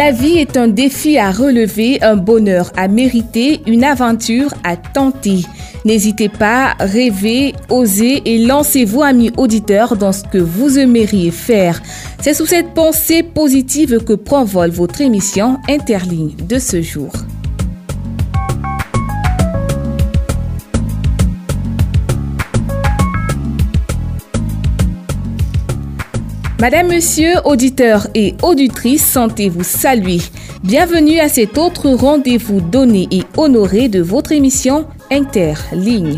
La vie est un défi à relever, un bonheur à mériter, une aventure à tenter. N'hésitez pas, rêvez, osez et lancez-vous, amis auditeurs, dans ce que vous aimeriez faire. C'est sous cette pensée positive que prend vol votre émission Interligne de ce jour. Madame, Monsieur, auditeurs et auditrices, sentez-vous salués. Bienvenue à cet autre rendez-vous donné et honoré de votre émission Interligne.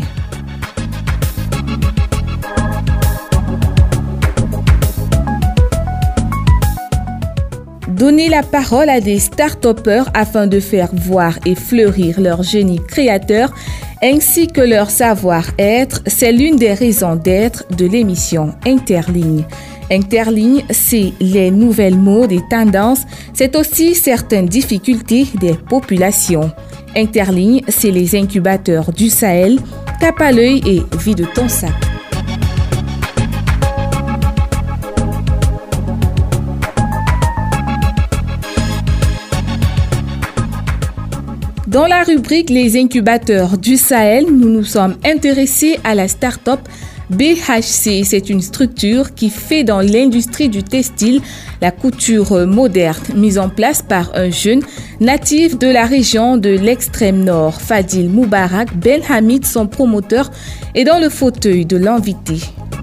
Donner la parole à des start-upers afin de faire voir et fleurir leur génie créateur ainsi que leur savoir-être, c'est l'une des raisons d'être de l'émission Interligne. Interligne, c'est les nouvelles modes et tendances, c'est aussi certaines difficultés des populations. Interligne, c'est les incubateurs du Sahel, Tape à l'œil et Vide ton sac. Dans la rubrique Les incubateurs du Sahel, nous nous sommes intéressés à la start-up BHC. C'est une structure qui fait dans l'industrie du textile la couture moderne, mise en place par un jeune natif de la région de l'extrême nord. Fadil Moubarak Ben Hamid, son promoteur, est dans le fauteuil de l'invité.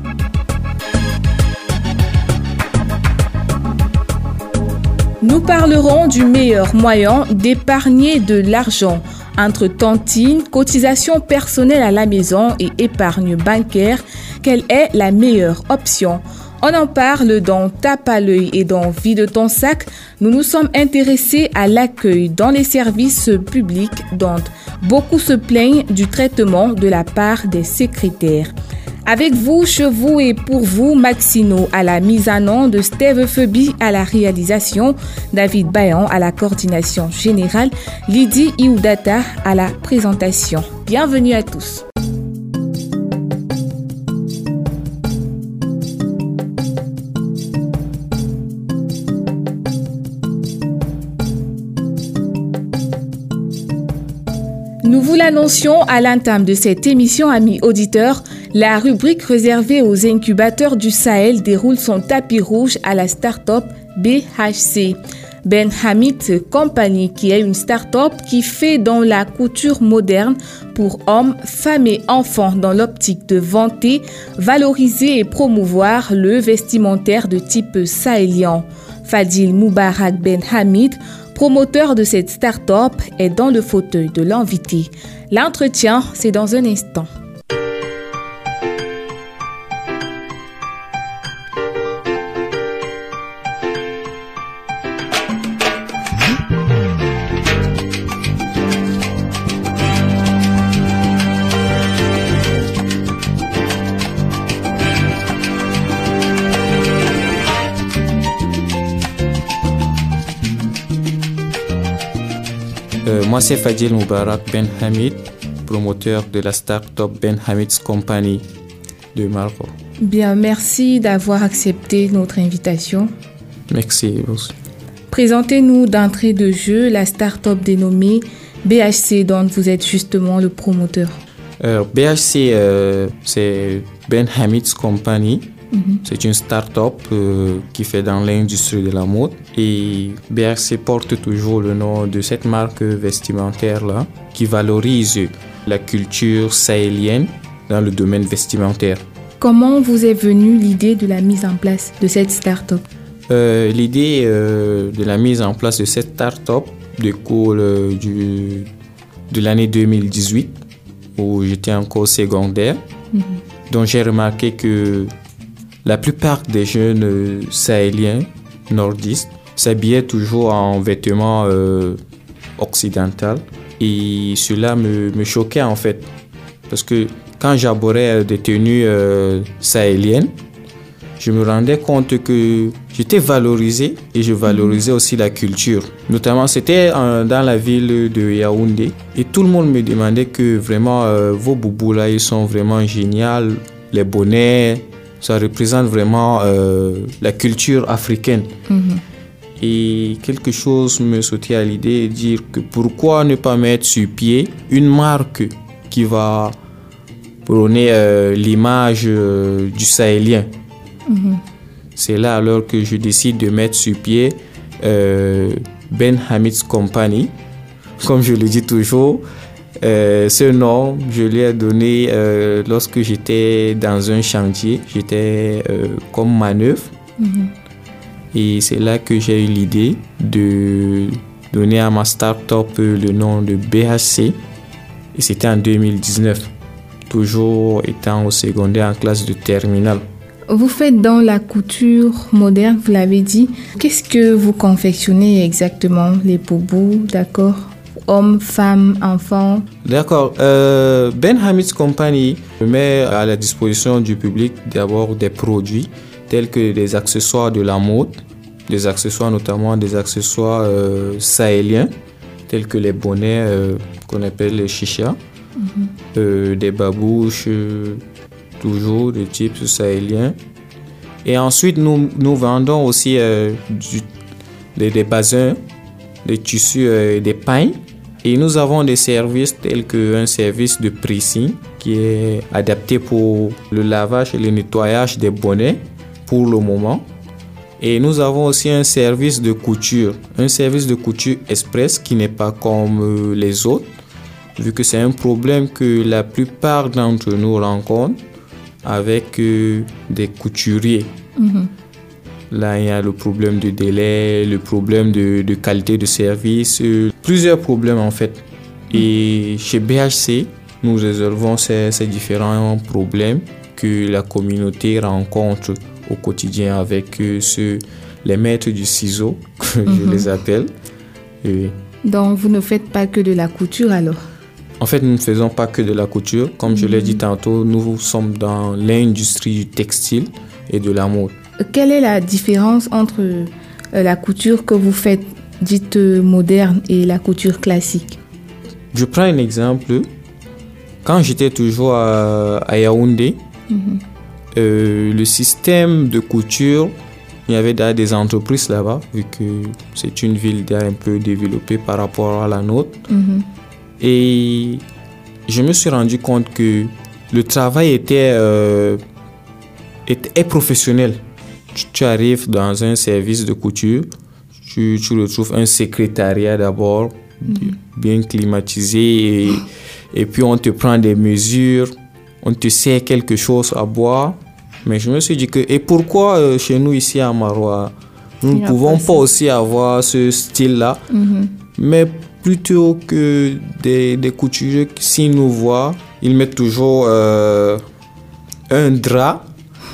Nous parlerons du meilleur moyen d'épargner de l'argent entre tontine, cotisation personnelle à la maison et épargne bancaire. Quelle est la meilleure option? On en parle dans Tape à l'œil et dans Vide ton sac. Nous nous sommes intéressés à l'accueil dans les services publics dont beaucoup se plaignent du traitement de la part des secrétaires. Avec vous, chez vous et pour vous, Maxino à la mise en onde, Steve Febi à la réalisation, David Bayan à la coordination générale, Lydie Iudata à la présentation. Bienvenue à tous. Nous vous l'annoncions à l'entame de cette émission, amis auditeurs. La rubrique réservée aux incubateurs du Sahel déroule son tapis rouge à la start-up BHC. Ben Hamid Company, qui est une start-up qui fait dans la couture moderne pour hommes, femmes et enfants dans l'optique de vanter, valoriser et promouvoir le vestimentaire de type sahélien. Fadil Moubarak Ben Hamid, promoteur de cette start-up, est dans le fauteuil de l'invité. L'entretien, c'est dans un instant. Moi, c'est Fadil Moubarak Ben Hamid, promoteur de la start-up Ben Hamid's Company de Maroc. Bien, merci d'avoir accepté notre invitation. Merci. Présentez-nous d'entrée de jeu la start-up dénommée BHC, dont vous êtes justement le promoteur. BHC, c'est Ben Hamid's Company. C'est une start-up qui fait dans l'industrie de la mode. Et BHC porte toujours le nom de cette marque vestimentaire-là qui valorise la culture sahélienne dans le domaine vestimentaire. Comment vous est venue l'idée de la mise en place de cette start-up? L'idée de la mise en place de cette start-up découle de l'année 2018 où j'étais encore secondaire. Donc j'ai remarqué que la plupart des jeunes sahéliens nordistes s'habillaient toujours en vêtements occidentaux et cela me choquait en fait parce que quand j'abordais des tenues sahéliennes, je me rendais compte que j'étais valorisé et je valorisais aussi la culture. Notamment, c'était dans la ville de Yaoundé et tout le monde me demandait que vraiment vos boubous là, ils sont vraiment géniaux, les bonnets. Ça représente vraiment la culture africaine. Et quelque chose me sautait à l'idée de dire que pourquoi ne pas mettre sur pied une marque qui va prôner l'image du Sahélien. C'est là alors que je décide de mettre sur pied Ben Hamid's Company. Comme je le dis toujours, ce nom, je l'ai donné lorsque j'étais dans un chantier. J'étais comme manœuvre. Et c'est là que j'ai eu l'idée de donner à ma start-up le nom de BHC. Et c'était en 2019, toujours étant au secondaire en classe de terminale. Vous faites dans la couture moderne, vous l'avez dit. Qu'est-ce que vous confectionnez exactement? Les boubous, d'accord? Hommes, femmes, enfants? D'accord. Ben Hamid's Company met à la disposition du public d'abord des produits tels que des accessoires de la mode, des accessoires notamment des accessoires sahéliens, tels que les bonnets qu'on appelle les chichas, des babouches, toujours de type sahélien. Et ensuite, nous vendons aussi des basins, des tissus, des pailles. Et nous avons des services tels qu'un service de pressing qui est adapté pour le lavage et le nettoyage des bonnets pour le moment. Et nous avons aussi un service de couture express qui n'est pas comme les autres, vu que c'est un problème que la plupart d'entre nous rencontrent avec des couturiers. Là, il y a le problème de délai, le problème de qualité de service, plusieurs problèmes en fait. Et chez BHC, nous résolvons ces différents problèmes que la communauté rencontre au quotidien avec les maîtres du ciseau, que je les appelle. Et donc, vous ne faites pas que de la couture alors? En fait, nous ne faisons pas que de la couture. Comme je l'ai dit tantôt, nous sommes dans l'industrie du textile et de la mode. Quelle est la différence entre la couture que vous faites dite moderne et la couture classique? Je prends un exemple. Quand j'étais toujours à Yaoundé, le système de couture, il y avait des entreprises là-bas, vu que c'est une ville un peu développée par rapport à la nôtre. Et je me suis rendu compte que le travail était professionnel. Tu arrives dans un service de couture, tu retrouves un secrétariat d'abord, bien climatisé, et puis on te prend des mesures, on te sert quelque chose à boire. Mais je me suis dit et pourquoi chez nous ici à Maroua, nous ne pouvons pas aussi avoir ce style-là, mais plutôt que des couturiers, s'ils nous voient, ils mettent toujours un drap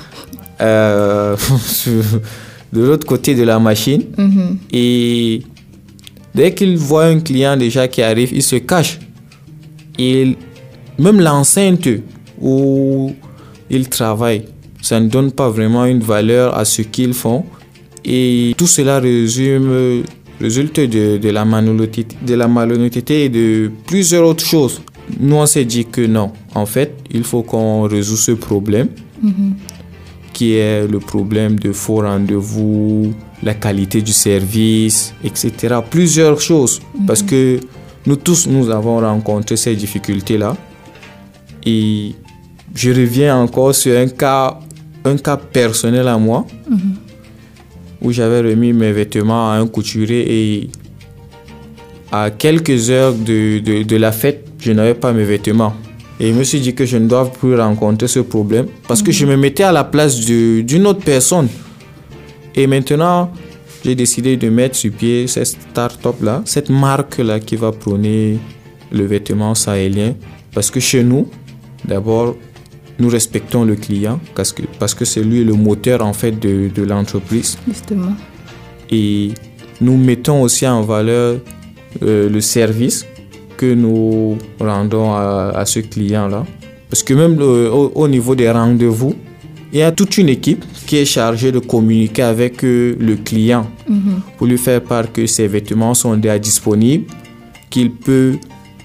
de l'autre côté de la machine. Et dès qu'ils voient un client déjà qui arrive, ils se cachent. Et même l'enceinte où ils travaillent, ça ne donne pas vraiment une valeur à ce qu'ils font. Et tout cela résulte de la malhonnêteté et de plusieurs autres choses. Nous, on s'est dit que non. En fait, il faut qu'on résout ce problème, qui est le problème de faux rendez-vous, la qualité du service, etc. Plusieurs choses. Parce que nous tous, nous avons rencontré ces difficultés-là. Et je reviens encore sur un cas personnel à moi, où j'avais remis mes vêtements à un couturier et à quelques heures de la fête, je n'avais pas mes vêtements. Et je me suis dit que je ne dois plus rencontrer ce problème parce que je me mettais à la place d'une autre personne. Et maintenant, j'ai décidé de mettre sur pied cette start-up-là, cette marque-là qui va prôner le vêtement sahélien. Parce que chez nous, d'abord, nous respectons le client parce que c'est lui le moteur en fait de l'entreprise. Justement. Et nous mettons aussi en valeur le service que nous rendons à ce client-là. Parce que même au niveau des rendez-vous, il y a toute une équipe qui est chargée de communiquer avec le client pour lui faire part que ses vêtements sont déjà disponibles, qu'il peut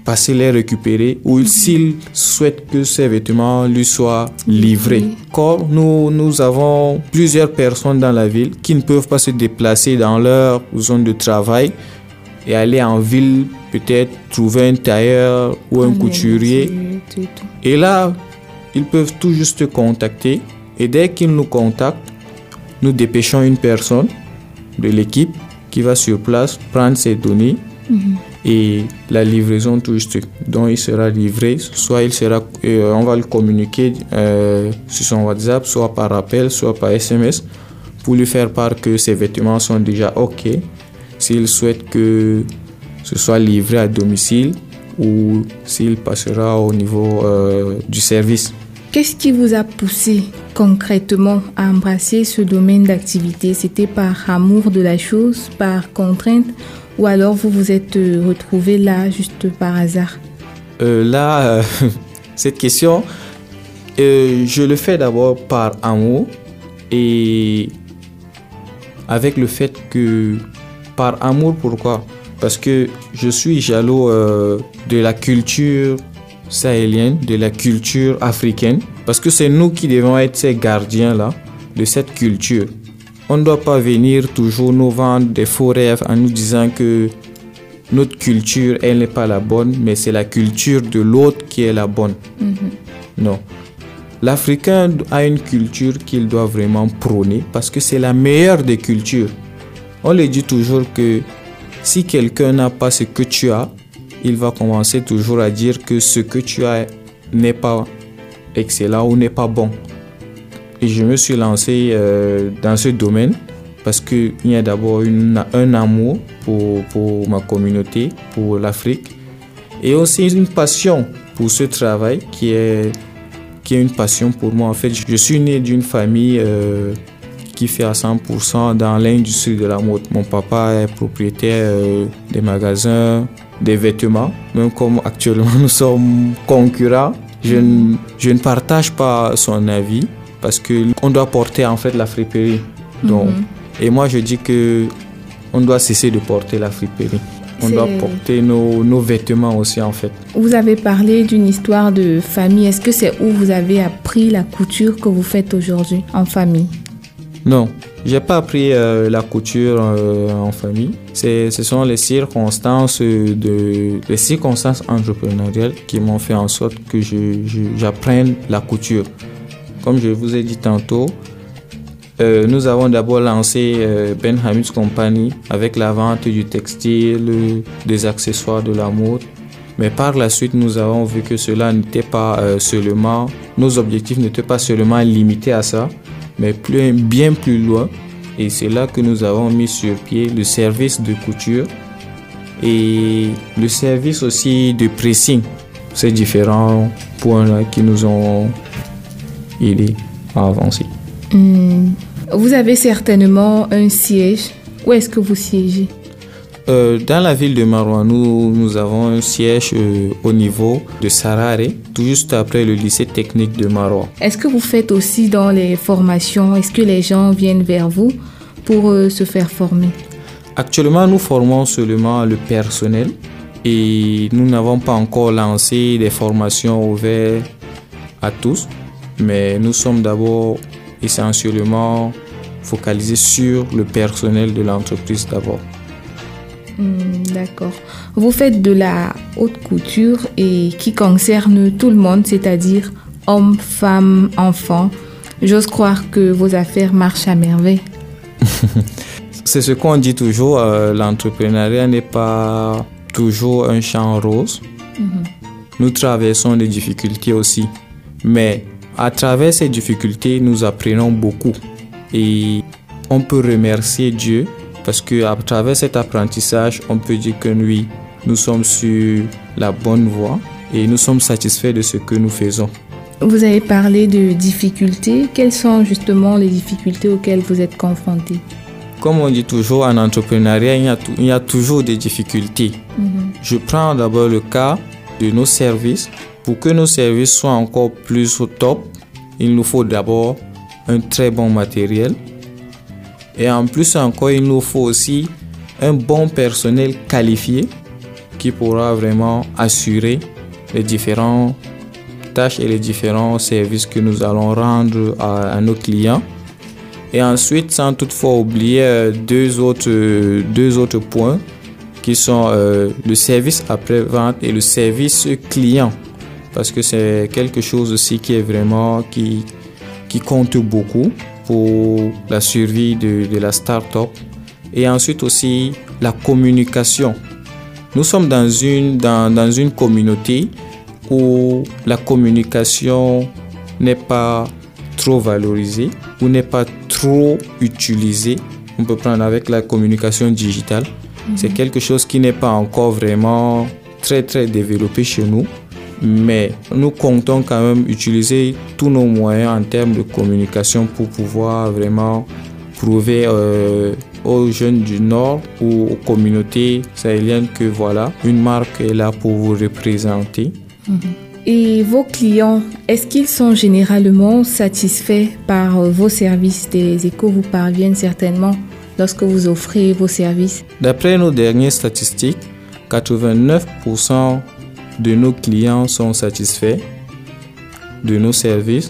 passer les récupérer ou s'il souhaite que ces vêtements lui soient livrés. Comme nous avons plusieurs personnes dans la ville qui ne peuvent pas se déplacer dans leur zone de travail et aller en ville, peut-être trouver un tailleur ou un couturier. Et là, ils peuvent tout juste te contacter. Et dès qu'ils nous contactent, nous dépêchons une personne de l'équipe qui va sur place prendre ces données et la livraison tout juste dont il sera livré, soit on va le communiquer sur son WhatsApp, soit par appel, soit par SMS pour lui faire part que ses vêtements sont déjà OK. S'il souhaite que ce soit livré à domicile ou s'il passera au niveau du service. Qu'est-ce qui vous a poussé concrètement à embrasser ce domaine d'activité? C'était par amour de la chose, par contrainte, ou alors vous vous êtes retrouvé là juste par hasard? Cette question, je le fais d'abord par amour et avec le fait que par amour, pourquoi? Parce que je suis jaloux de la culture sahélienne, de la culture africaine, parce que c'est nous qui devons être ces gardiens-là de cette culture. On ne doit pas venir toujours nous vendre des faux rêves en nous disant que notre culture, elle n'est pas la bonne, mais c'est la culture de l'autre qui est la bonne. Non. L'Africain a une culture qu'il doit vraiment prôner parce que c'est la meilleure des cultures. On le dit toujours que si quelqu'un n'a pas ce que tu as, il va commencer toujours à dire que ce que tu as n'est pas excellent ou n'est pas bon. Et je me suis lancé dans ce domaine parce qu'il y a d'abord un amour pour ma communauté, pour l'Afrique, et aussi une passion pour ce travail qui est une passion pour moi. En fait, je suis né d'une famille qui fait à 100% dans l'industrie de la mode. Mon papa est propriétaire des magasins, des vêtements. Même comme actuellement nous sommes concurrents, je ne partage pas son avis parce qu'on doit porter en fait la friperie. Donc, et moi je dis que on doit cesser de porter la friperie. On doit porter nos vêtements aussi en fait. Vous avez parlé d'une histoire de famille. Est-ce que c'est où vous avez appris la couture que vous faites aujourd'hui en famille? Non, j'ai pas appris la couture en famille. Ce sont les circonstances entrepreneuriales qui m'ont fait en sorte que j'apprenne la couture. Comme je vous ai dit tantôt, nous avons d'abord lancé Ben Hamid's Company avec la vente du textile, des accessoires de la mode. Mais par la suite, nous avons vu que cela n'était pas seulement, nos objectifs n'étaient pas seulement limités à ça, mais bien plus loin. Et c'est là que nous avons mis sur pied le service de couture et le service aussi de pressing. Ces différents points-là qui nous ont aidés à avancer. Vous avez certainement un siège. Où est-ce que vous siégez? Dans la ville de Maroua, nous avons un siège au niveau de Sarare, tout juste après le lycée technique de Maroua. Est-ce que vous faites aussi dans les formations? Est-ce que les gens viennent vers vous pour se faire former? Actuellement, nous formons seulement le personnel et nous n'avons pas encore lancé des formations ouvertes à tous, mais nous sommes d'abord essentiellement focalisés sur le personnel de l'entreprise d'abord. D'accord. Vous faites de la haute couture et qui concerne tout le monde, c'est-à-dire hommes, femmes, enfants. J'ose croire que vos affaires marchent à merveille. C'est ce qu'on dit toujours, l'entrepreneuriat n'est pas toujours un champ rose. Nous traversons des difficultés aussi. Mais à travers ces difficultés, nous apprenons beaucoup. Et on peut remercier Dieu parce qu'à travers cet apprentissage, on peut dire que oui, nous sommes sur la bonne voie et nous sommes satisfaits de ce que nous faisons. Vous avez parlé de difficultés. Quelles sont justement les difficultés auxquelles vous êtes confrontés? Comme on dit toujours en entrepreneuriat, il y a toujours des difficultés. Je prends d'abord le cas de nos services. Pour que nos services soient encore plus au top, il nous faut d'abord un très bon matériel. Et en plus encore, il nous faut aussi un bon personnel qualifié qui pourra vraiment assurer les différentes tâches et les différents services que nous allons rendre à nos clients. Et ensuite, sans toutefois oublier deux autres points qui sont le service après-vente et le service client. Parce que c'est quelque chose aussi qui est vraiment, qui compte beaucoup pour la survie de la start-up. Et ensuite aussi, la communication. Nous sommes dans une communauté où la communication n'est pas trop valorisée ou n'est pas trop utilisée. On peut prendre avec la communication digitale. C'est quelque chose qui n'est pas encore vraiment très très développé chez nous. Mais nous comptons quand même utiliser tous nos moyens en termes de communication pour pouvoir vraiment prouver aux jeunes du Nord ou aux communautés sahéliennes que voilà, une marque est là pour vous représenter. Et vos clients, est-ce qu'ils sont généralement satisfaits par vos services? Des échos vous parviennent certainement lorsque vous offrez vos services. D'après nos dernières statistiques, 89% de nos clients sont satisfaits de nos services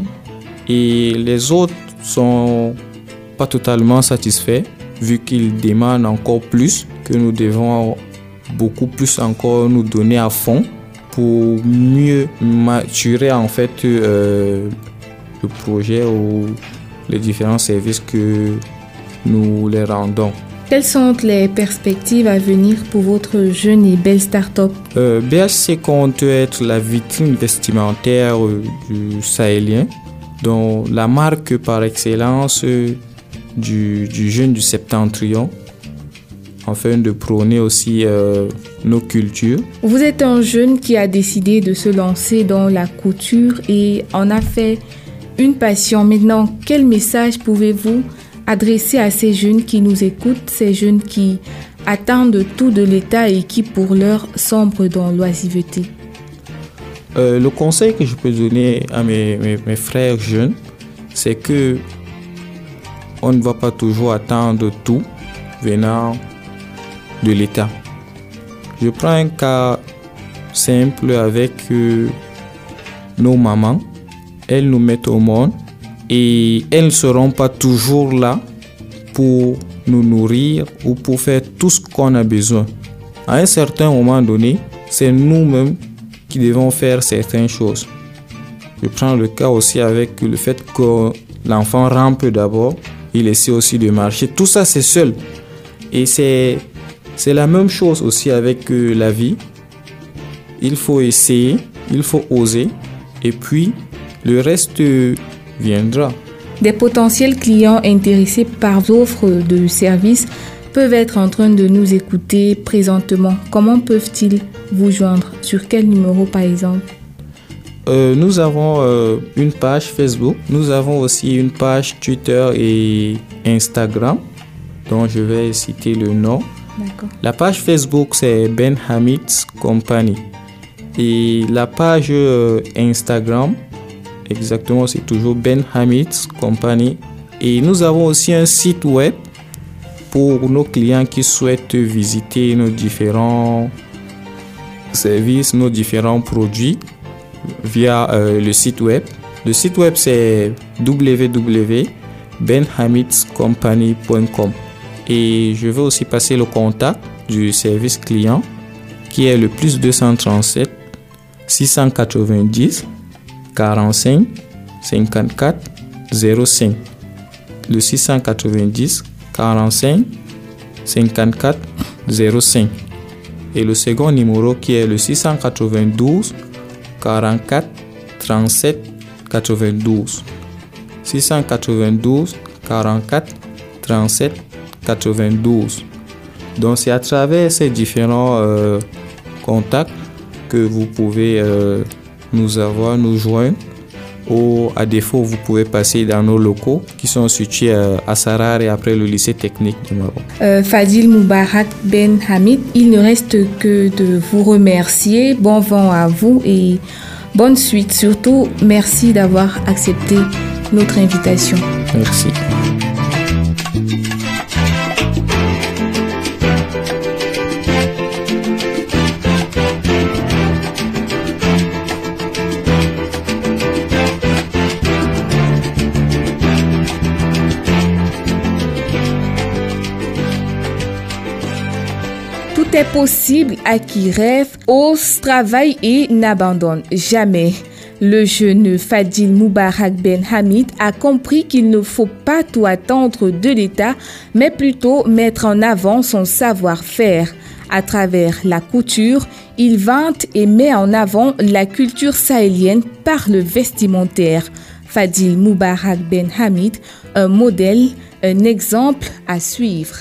et les autres sont pas totalement satisfaits vu qu'ils demandent encore plus, que nous devons beaucoup plus encore nous donner à fond pour mieux maturer en fait le projet ou les différents services que nous les rendons. Quelles sont les perspectives à venir pour votre jeune et belle start-up? BHC compte être la vitrine vestimentaire du Sahélien, dont la marque par excellence du jeune du Septentrion, afin de prôner aussi nos cultures. Vous êtes un jeune qui a décidé de se lancer dans la couture et en a fait une passion. Maintenant, quel message pouvez-vous adresser à ces jeunes qui nous écoutent, ces jeunes qui attendent tout de l'État et qui pour l'heure sombrent dans l'oisiveté? Le conseil que je peux donner à mes frères jeunes, c'est que on ne va pas toujours attendre tout venant de l'État. Je prends un cas simple avec nos mamans. Elles nous mettent au monde et elles ne seront pas toujours là pour nous nourrir ou pour faire tout ce qu'on a besoin. À un certain moment donné, c'est nous-mêmes qui devons faire certaines choses. Je prends le cas aussi avec le fait que l'enfant rampe d'abord, il essaie aussi de marcher. Tout ça, c'est seul. Et c'est la même chose aussi avec la vie. Il faut essayer, il faut oser et puis le reste viendra. Des potentiels clients intéressés par vos offres de services peuvent être en train de nous écouter présentement. Comment peuvent-ils vous joindre? Sur quel numéro par exemple? Nous avons une page Facebook. Nous avons aussi une page Twitter et Instagram dont je vais citer le nom. D'accord. La page Facebook, c'est Ben Hamid's Company. Et la page Instagram, exactement, c'est toujours Ben Hamid's Company. Et nous avons aussi un site web pour nos clients qui souhaitent visiter nos différents services, nos différents produits via le site web. Le site web, c'est www.benhamidscompany.com. Et je vais aussi passer le contact du service client qui est le plus 237 690 45 54 05. Le 690 45 54 05. Et le second numéro qui est le 692 44 37 92. 692 44 37 92. Donc c'est à travers ces différents contacts que vous pouvez nous joindre, ou à défaut vous pouvez passer dans nos locaux qui sont situés à Sarar et après le lycée technique du Maroc. Fadil Moubarak Ben Hamid, il ne reste que de vous remercier. Bon vent à vous et bonne suite. Surtout, merci d'avoir accepté notre invitation. Merci. est possible à qui rêve, ose, travaille et n'abandonne jamais. Le jeune Fadil Moubarak Ben Hamid a compris qu'il ne faut pas tout attendre de l'État, mais plutôt mettre en avant son savoir-faire. À travers la couture, il vante et met en avant la culture sahélienne par le vestimentaire. Fadil Moubarak Ben Hamid, un modèle, un exemple à suivre.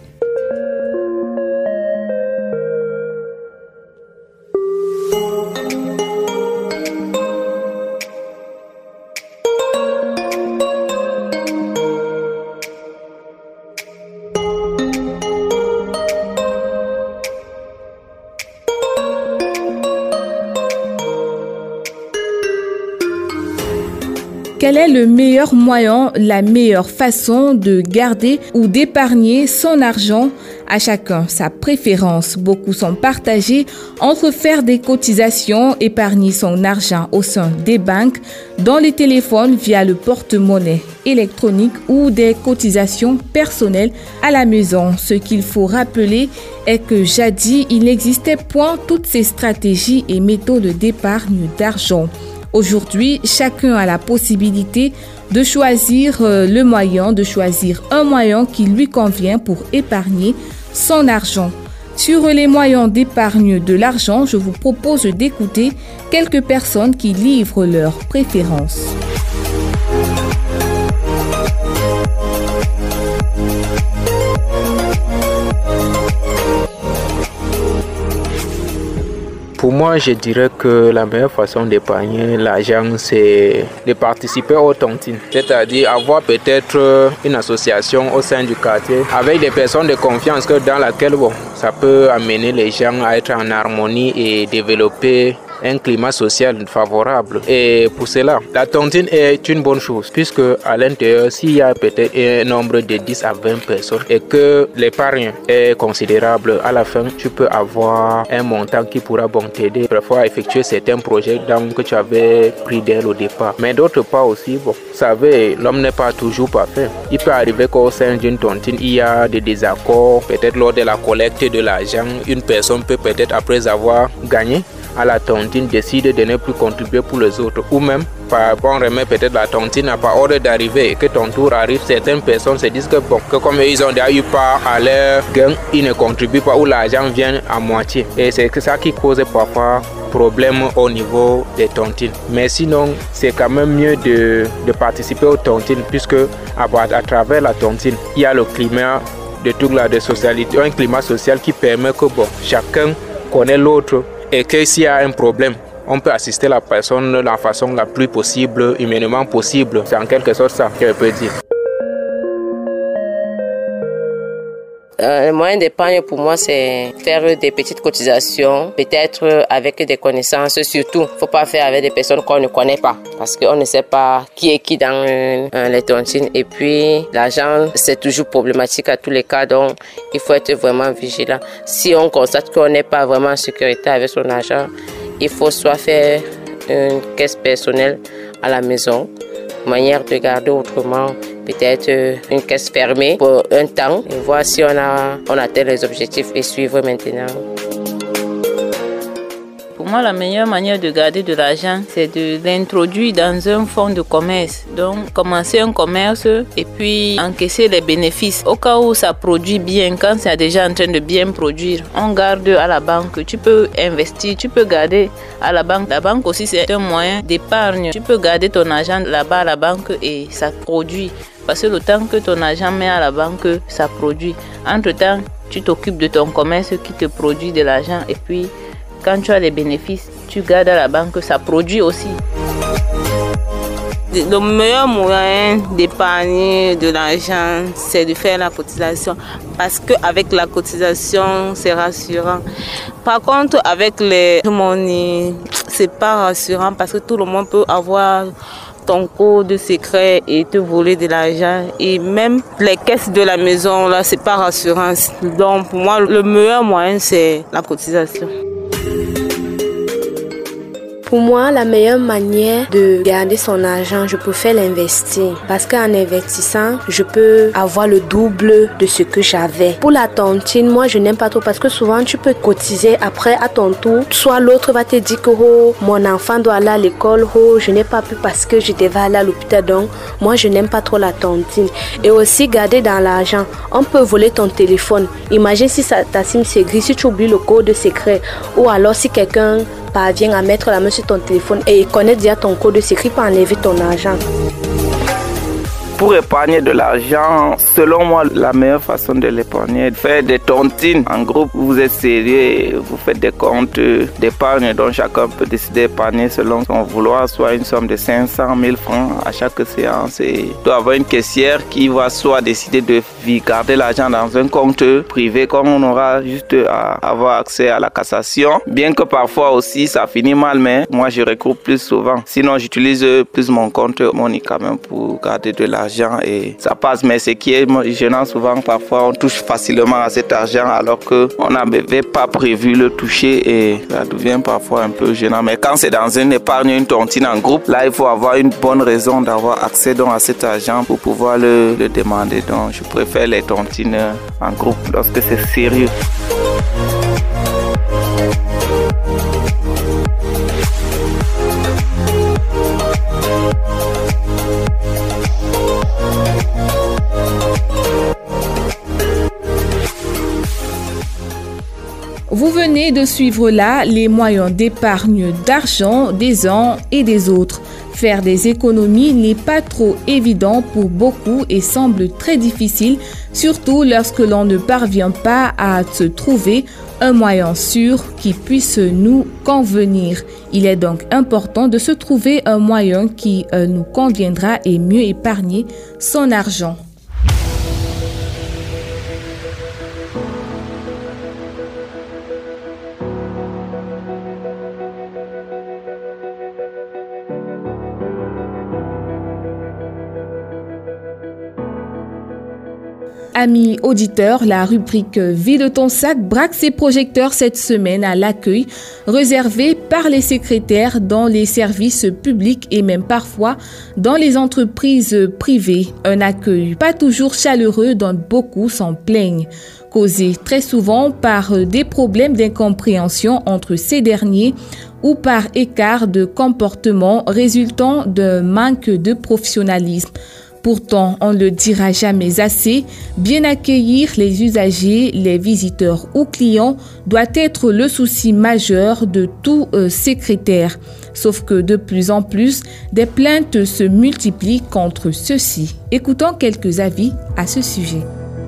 Quel est le meilleur moyen, la meilleure façon de garder ou d'épargner son argent? À chacun sa préférence. Beaucoup sont partagés entre faire des cotisations, épargner son argent au sein des banques, dans les téléphones via le porte-monnaie électronique ou des cotisations personnelles à la maison. Ce qu'il faut rappeler est que jadis, il n'existait point toutes ces stratégies et méthodes d'épargne d'argent. Aujourd'hui, chacun a la possibilité de choisir un moyen qui lui convient pour épargner son argent. Sur les moyens d'épargne de l'argent, je vous propose d'écouter quelques personnes qui livrent leurs préférences. Pour moi, je dirais que la meilleure façon d'épargner l'argent, c'est de participer aux tontines. C'est-à-dire avoir peut-être une association au sein du quartier avec des personnes de confiance dans laquelle ça peut amener les gens à être en harmonie et développer un climat social favorable. Et pour cela, la tontine est une bonne chose puisque à l'intérieur, s'il y a peut-être un nombre de 10 à 20 personnes et que l'épargne est considérable, à la fin, tu peux avoir un montant qui pourra t'aider parfois à effectuer certains projets que tu avais pris d'elle au départ. Mais d'autre part aussi, vous savez, l'homme n'est pas toujours parfait. Il peut arriver qu'au sein d'une tontine, il y a des désaccords. Peut-être lors de la collecte de l'argent, une personne peut peut-être après avoir gagné à la tontine décide de ne plus contribuer pour les autres, ou même on remet peut-être la tontine n'a pas ordre d'arriver et que ton tour arrive, certaines personnes se disent que comme ils ont déjà eu part à leur gain, ils ne contribuent pas ou l'argent vient à moitié. Et c'est ça qui cause parfois problème au niveau des tontines. Mais sinon, c'est quand même mieux de participer aux tontines puisque à travers la tontine, il y a le climat de tout là de socialité, un climat social qui permet que chacun connaît l'autre. Et que s'il y a un problème, on peut assister la personne de la façon la plus possible, humainement possible. C'est en quelque sorte ça que je peux dire. Le moyen d'épargne pour moi, c'est faire des petites cotisations, peut-être avec des connaissances surtout. Il ne faut pas faire avec des personnes qu'on ne connaît pas parce qu'on ne sait pas qui est qui dans les tontines. Et puis, l'argent, c'est toujours problématique à tous les cas, donc il faut être vraiment vigilant. Si on constate qu'on n'est pas vraiment en sécurité avec son argent, il faut soit faire une caisse personnelle à la maison, manière de garder autrement, peut-être une caisse fermée pour un temps et voir si on atteint les objectifs et suivre maintenant. Pour moi, la meilleure manière de garder de l'argent, c'est de l'introduire dans un fonds de commerce. Donc, commencer un commerce et puis encaisser les bénéfices. Au cas où ça produit bien, quand c'est déjà en train de bien produire, on garde à la banque. Tu peux investir, tu peux garder à la banque. La banque aussi, c'est un moyen d'épargne. Tu peux garder ton argent là-bas à la banque et ça produit. Parce que le temps que ton argent met à la banque, ça produit. Entre-temps, tu t'occupes de ton commerce qui te produit de l'argent et puis quand tu as les bénéfices, tu gardes à la banque, ça produit aussi. Le meilleur moyen d'épargner de l'argent, c'est de faire la cotisation. Parce qu'avec la cotisation, c'est rassurant. Par contre, avec les money, c'est pas rassurant parce que tout le monde peut avoir ton code secret et te voler de l'argent. Et même les caisses de la maison, là, c'est pas rassurant. Donc, pour moi, le meilleur moyen, c'est la cotisation. Pour moi, la meilleure manière de garder son argent, je préfère l'investir. Parce qu'en investissant, je peux avoir le double de ce que j'avais. Pour la tontine, moi, je n'aime pas trop parce que souvent, tu peux cotiser après à ton tour. Soit l'autre va te dire que oh, mon enfant doit aller à l'école, oh, je n'ai pas pu parce que je devais aller à l'hôpital. Donc, moi, je n'aime pas trop la tontine. Et aussi, garder dans l'argent. On peut voler ton téléphone. Imagine si ta SIM se grille, si tu oublies le code secret. Ou alors, si quelqu'un parvient à mettre la main sur ton téléphone et connaît déjà ton code secret pour enlever ton argent. Pour épargner de l'argent, selon moi, la meilleure façon de l'épargner, faire des tontines. En groupe, vous êtes sérieux, vous faites des comptes d'épargne dont chacun peut décider d'épargner selon son vouloir, soit une somme de 500 000 francs à chaque séance. Et il doit avoir une caissière qui va soit décider de garder l'argent dans un compte privé, comme on aura juste à avoir accès à la cassation. Bien que parfois aussi ça finit mal, mais moi je recours plus souvent. Sinon, j'utilise plus mon compte Money quand même pour garder de l'argent. Et ça passe, mais ce qui est gênant souvent, parfois on touche facilement à cet argent alors qu'on n'avait pas prévu le toucher et ça devient parfois un peu gênant. Mais quand c'est dans une épargne, une tontine en groupe, là il faut avoir une bonne raison d'avoir accès donc à cet argent pour pouvoir le demander. Donc je préfère les tontines en groupe lorsque c'est sérieux. Vous venez de suivre là les moyens d'épargne d'argent des uns et des autres. Faire des économies n'est pas trop évident pour beaucoup et semble très difficile, surtout lorsque l'on ne parvient pas à se trouver un moyen sûr qui puisse nous convenir. Il est donc important de se trouver un moyen qui nous conviendra et mieux épargner son argent. Amis auditeurs, la rubrique Vie de ton sac braque ses projecteurs cette semaine à l'accueil réservé par les secrétaires dans les services publics et même parfois dans les entreprises privées. Un accueil pas toujours chaleureux dont beaucoup s'en plaignent, causé très souvent par des problèmes d'incompréhension entre ces derniers ou par écart de comportement résultant d'un manque de professionnalisme. Pourtant, on ne le dira jamais assez, bien accueillir les usagers, les visiteurs ou clients doit être le souci majeur de tout secrétaire. Sauf que de plus en plus, des plaintes se multiplient contre ceux-ci. Écoutons quelques avis à ce sujet.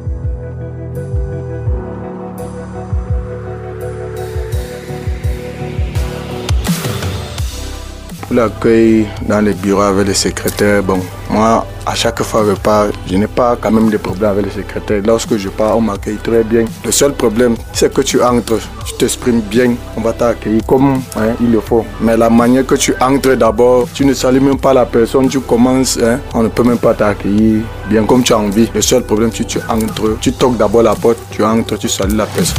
Pour l'accueil dans les bureaux avec les secrétaires, moi, à chaque fois que je pars, je n'ai pas quand même de problème avec les secrétaires. Lorsque je pars, on m'accueille très bien. Le seul problème, c'est que tu entres, tu t'exprimes bien, on va t'accueillir comme il le faut. Mais la manière que tu entres d'abord, tu ne salues même pas la personne, tu commences, on ne peut même pas t'accueillir bien comme tu as envie. Le seul problème, si tu entres, tu toques d'abord la porte, tu entres, tu salues la personne.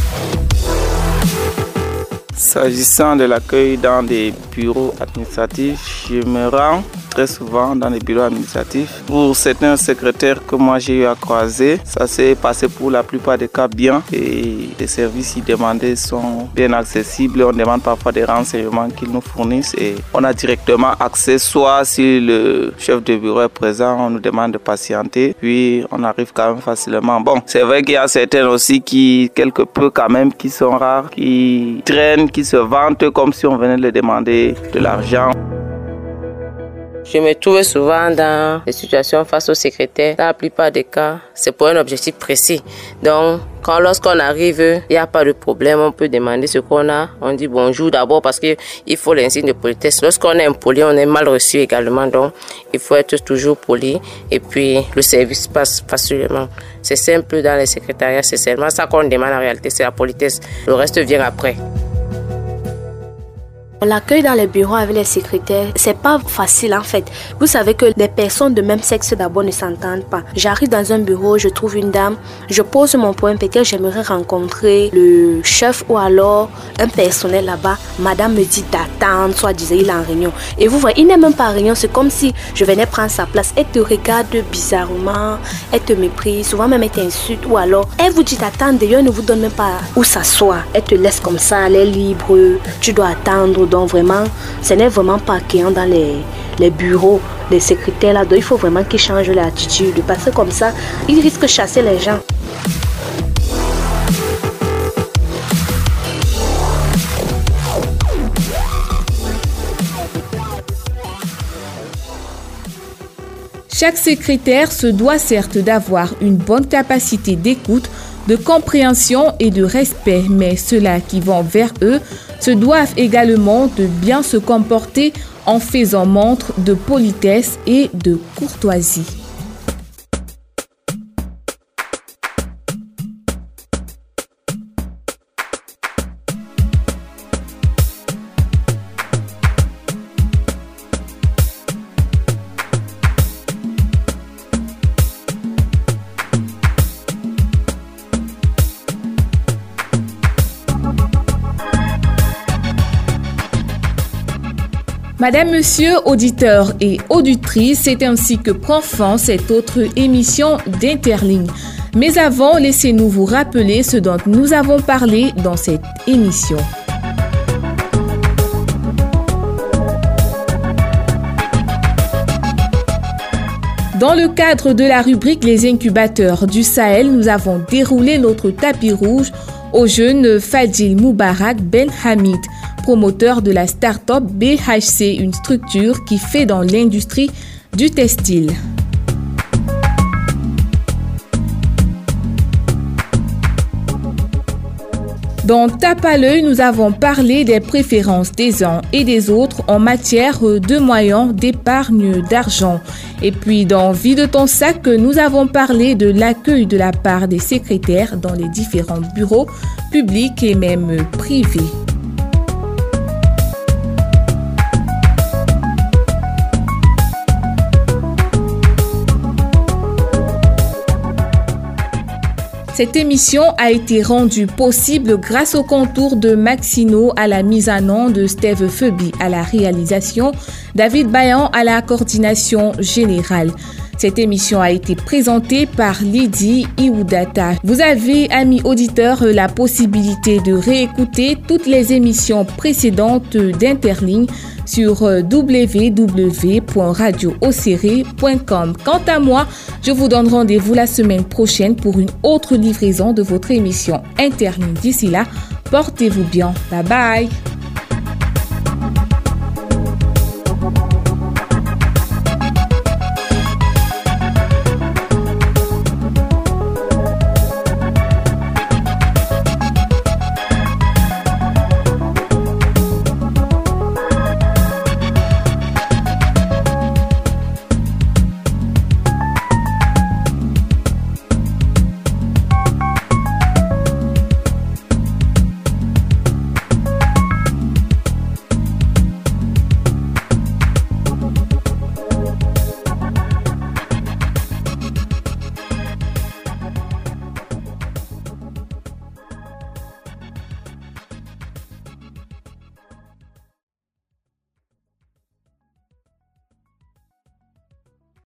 S'agissant de l'accueil dans des bureaux administratifs, je me rends très souvent dans les bureaux administratifs. Pour certains secrétaires que moi j'ai eu à croiser, ça s'est passé pour la plupart des cas bien et les services y demandés sont bien accessibles. On demande parfois des renseignements qu'ils nous fournissent et on a directement accès, soit si le chef de bureau est présent, on nous demande de patienter, puis on arrive quand même facilement. Bon, c'est vrai qu'il y a certains aussi qui, quelque peu quand même, qui sont rares, qui traînent, qui se vantent comme si on venait de leur demander de l'argent. Je me trouve souvent dans des situations face au secrétaire. Dans la plupart des cas, c'est pour un objectif précis. Donc, lorsqu'on arrive, il n'y a pas de problème. On peut demander ce qu'on a. On dit bonjour d'abord parce qu'il faut l'insigne de politesse. Lorsqu'on est impoli, on est mal reçu également. Donc, il faut être toujours poli. Et puis, le service passe facilement. C'est simple dans les secrétariats. C'est seulement ça qu'on demande en réalité. C'est la politesse. Le reste vient après. L'accueil dans les bureaux avec les secrétaires, c'est pas facile en fait. Vous savez que les personnes de même sexe d'abord ne s'entendent pas. J'arrive dans un bureau, je trouve une dame, je pose mon point, peut-être j'aimerais rencontrer le chef ou alors un personnel là-bas. Madame me dit d'attendre, soit disait il est en réunion. Et vous voyez, il n'est même pas en réunion, c'est comme si je venais prendre sa place. Elle te regarde bizarrement, elle te méprise, souvent même elle t'insulte ou alors elle vous dit d'attendre, d'ailleurs elle ne vous donne même pas où s'asseoir. Elle te laisse comme ça, elle est libre, tu dois attendre. Donc vraiment, ce n'est vraiment pas accueillant dans les bureaux, les secrétaires là. Donc il faut vraiment qu'ils changent l'attitude parce que comme ça, ils risquent de chasser les gens. Chaque secrétaire se doit certes d'avoir une bonne capacité d'écoute, de compréhension et de respect, mais ceux-là qui vont vers eux se doivent également de bien se comporter en faisant montre de politesse et de courtoisie. Madame, monsieur, auditeurs et auditrices, c'est ainsi que prend fin cette autre émission d'Interligne. Mais avant, laissez-nous vous rappeler ce dont nous avons parlé dans cette émission. Dans le cadre de la rubrique Les incubateurs du Sahel, nous avons déroulé notre tapis rouge au jeune Fadil Moubarak Ben Hamid, promoteur de la start-up BHC, une structure qui fait dans l'industrie du textile. Dans Tape à l'œil, nous avons parlé des préférences des uns et des autres en matière de moyens d'épargne d'argent. Et puis dans Vie de ton sac, nous avons parlé de l'accueil de la part des secrétaires dans les différents bureaux publics et même privés. Cette émission a été rendue possible grâce au concours de Maxino à la mise en onde, de Steve Feubi à la réalisation, David Bayan à la coordination générale. Cette émission a été présentée par Lydie Iwoudata. Vous avez, amis auditeurs, la possibilité de réécouter toutes les émissions précédentes d'Interligne sur www.radioocéré.com. Quant à moi, je vous donne rendez-vous la semaine prochaine pour une autre livraison de votre émission Interligne. D'ici là, portez-vous bien. Bye bye.